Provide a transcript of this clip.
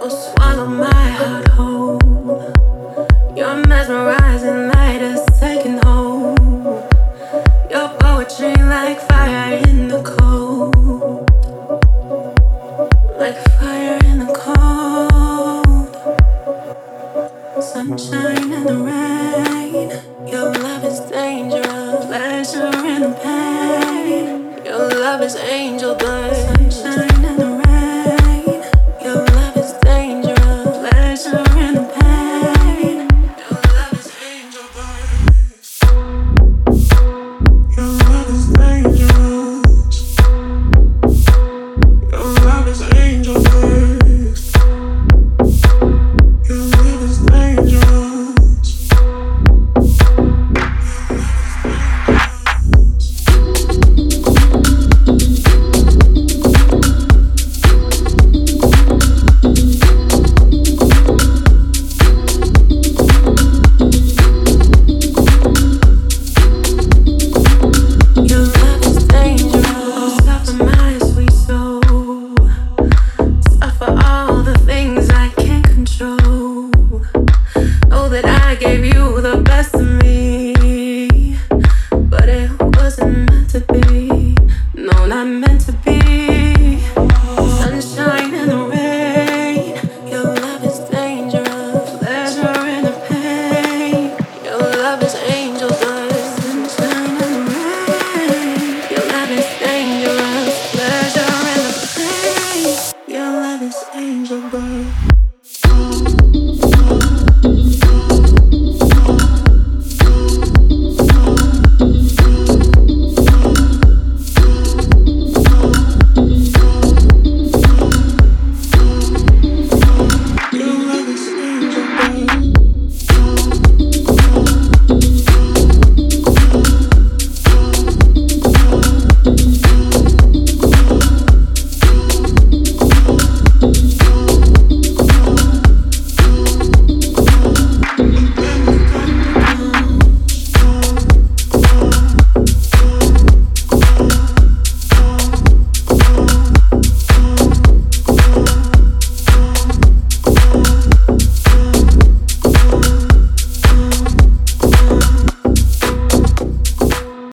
Swallow my heart whole. You're mesmerizing, light is taking hold. Your poetry like fire in the cold. Like fire in the cold. Sunshine in the rain. Your love is dangerous. Pleasure in the pain. Your love is angel dust. Sunshine in the rain. Your love is dangerous. Pleasure in the pain. Your love is angel dust. Your love is dangerous. Your love is angel dust. Your love is dangerous. Your love is dangerous. Suffer my sweet soul. Suffer all the things I can't control. Know that I gave you the best of me, but it wasn't meant to be. No, not meant to be. Sunshine in the rain. Your love is dangerous. Pleasure in the pain. Your love is angel dust. Sunshine in the rain. Your love is dangerous. Pleasure in the pain. Your love is angel dust.